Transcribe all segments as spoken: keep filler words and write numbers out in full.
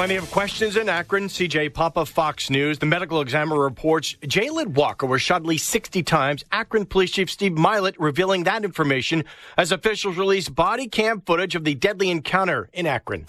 Plenty of questions in Akron. C J Papa, Fox News. The medical examiner reports Jayland Walker was shot at least sixty times. Akron Police Chief Steve Milet revealing that information as officials released body cam footage of the deadly encounter in Akron.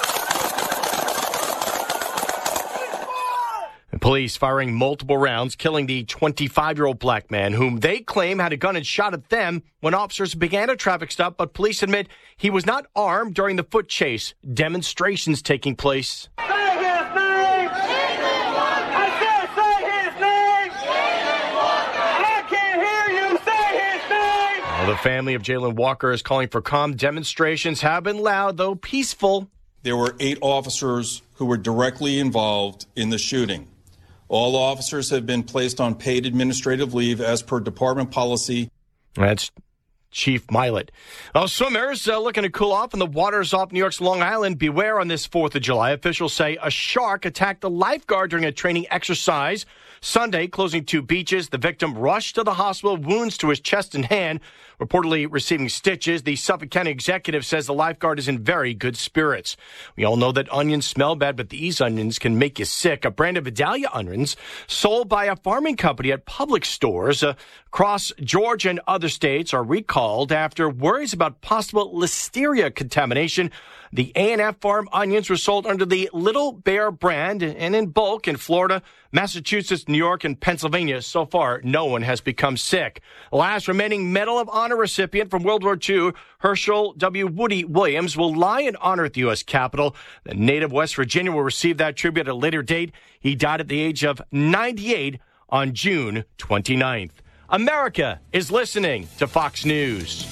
Police firing multiple rounds, killing the twenty-five-year-old black man, whom they claim had a gun and shot at them when officers began a traffic stop, but police admit he was not armed during the foot chase. Demonstrations taking place. Say his name! I said say his name! I can't hear you! Say his name! Well, the family of Jayland Walker is calling for calm. Demonstrations have been loud, though peaceful. There were eight officers who were directly involved in the shooting. All officers have been placed on paid administrative leave as per department policy. That's Chief Milet. Well, swimmers uh, looking to cool off in the waters off New York's Long Island. Beware on this fourth of July. Officials say a shark attacked a lifeguard during a training exercise Sunday, closing two beaches. The victim rushed to the hospital, wounds to his chest and hand, reportedly receiving stitches. The Suffolk County executive says the lifeguard is in very good spirits. We all know that onions smell bad, but these onions can make you sick. A brand of Vidalia onions sold by a farming company at Publix stores uh, across Georgia and other states are recalled after worries about possible listeria contamination. The A and F Farm onions were sold under the Little Bear brand and in bulk in Florida, Massachusetts, New York, and Pennsylvania. So far, no one has become sick. The last remaining Medal of Honor recipient from World War Two, Herschel W. Woody Williams, will lie in honor at the U S Capitol. The native West Virginia will receive that tribute at a later date. He died at the age of ninety-eight on June twenty-ninth. America is listening to Fox News.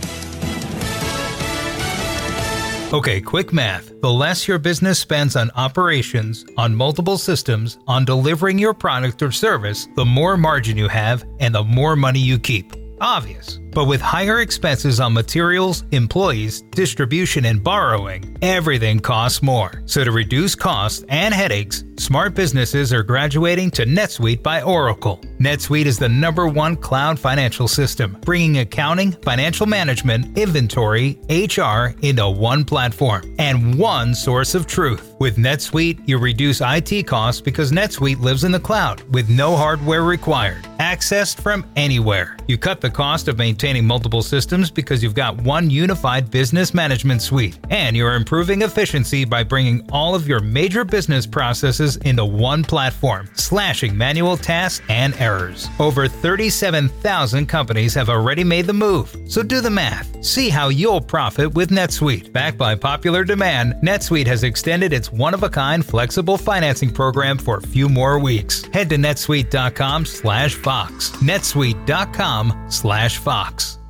Okay, quick math. The less your business spends on operations, on multiple systems, on delivering your product or service, the more margin you have and the more money you keep. Obvious. But with higher expenses on materials, employees, distribution, and borrowing, everything costs more. So to reduce costs and headaches, smart businesses are graduating to NetSuite by Oracle. NetSuite is the number one cloud financial system, bringing accounting, financial management, inventory, H R into one platform and one source of truth. With NetSuite, you reduce I T costs because NetSuite lives in the cloud with no hardware required. Accessed from anywhere. You cut the cost of maintaining multiple systems because you've got one unified business management suite. And you're improving efficiency by bringing all of your major business processes into one platform, slashing manual tasks and errors. Over thirty-seven thousand companies have already made the move. So do the math. See how you'll profit with NetSuite. Backed by popular demand, NetSuite has extended its one-of-a-kind flexible financing program for a few more weeks. Head to netsuite.com slash Fox. netsuite.com slash Fox.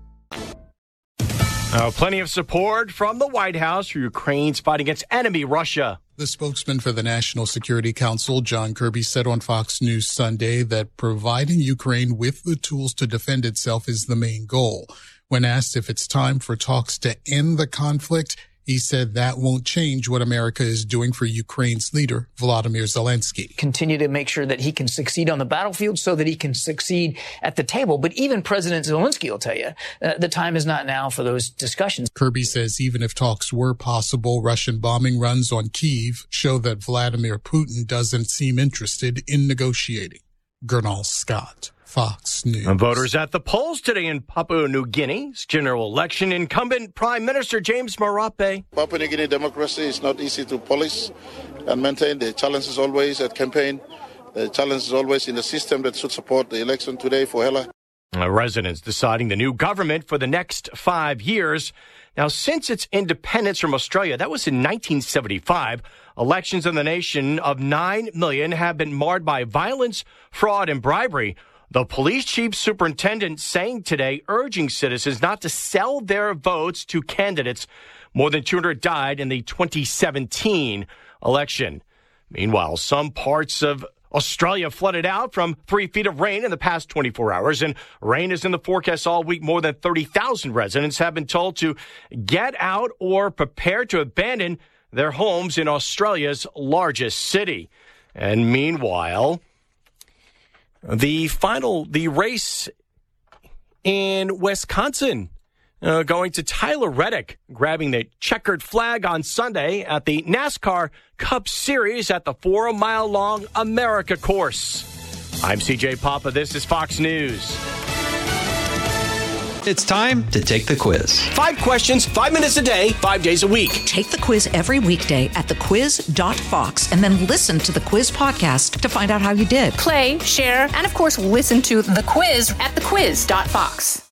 Uh, plenty of support from the White House for Ukraine's fight against enemy Russia. The spokesman for the National Security Council, John Kirby, said on Fox News Sunday that providing Ukraine with the tools to defend itself is the main goal. When asked if it's time for talks to end the conflict, he said that won't change what America is doing for Ukraine's leader, Volodymyr Zelensky. Continue to make sure that he can succeed on the battlefield so that he can succeed at the table. But even President Zelensky will tell you uh, the time is not now for those discussions. Kirby says even if talks were possible, Russian bombing runs on Kyiv show that Vladimir Putin doesn't seem interested in negotiating. Gernal Scott, Fox News. Voters at the polls today in Papua New Guinea's general election. Incumbent Prime Minister James Marape. Papua New Guinea democracy is not easy to police and maintain. The challenge is always at campaign. The challenge is always in the system that should support the election today for Hela. Uh, residents deciding the new government for the next five years. Now, since its independence from Australia, that was in nineteen seventy-five, elections in the nation of nine million have been marred by violence, fraud, and bribery. The police chief superintendent saying today, urging citizens not to sell their votes to candidates. More than two hundred died in the twenty seventeen election. Meanwhile, some parts of Australia flooded out from three feet of rain in the past twenty-four hours, and rain is in the forecast all week. More than thirty thousand residents have been told to get out or prepare to abandon their homes in Australia's largest city. And meanwhile, the final, the race in Wisconsin. Uh, going to Tyler Reddick, grabbing the checkered flag on Sunday at the NASCAR Cup Series at the four-mile-long America course. I'm C J Papa. This is Fox News. It's time to take the quiz. Five questions, five minutes a day, five days a week. Take the quiz every weekday at the quiz dot fox and then listen to the quiz podcast to find out how you did. Play, share, and of course, listen to The Quiz at the quiz dot fox.